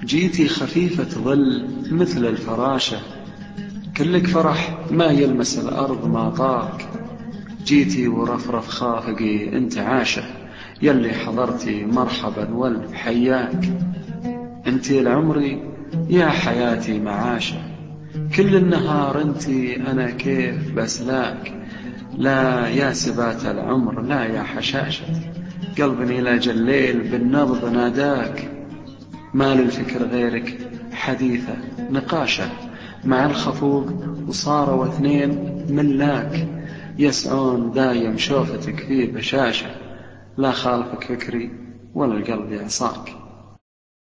جيتي خفيفة ظل مثل الفراشة، كلك فرح ما يلمس الأرض ما طاك. جيتي ورفرف خافقي انت عاشة، يلي حضرتي مرحبا والف حياك. انتي لعمري يا حياتي معاشة، كل النهار انتي انا كيف بسلاك. لا يا سبات العمر لا يا حشاشة، قلبني لاجل الليل بالنبض ناداك. ما للفكر غيرك حديثة نقاشة، مع الخفوق وصاروا اثنين ملاك. يسعون دايم شوفتك في بشاشة، لا خالفك فكري ولا القلب يعصاك.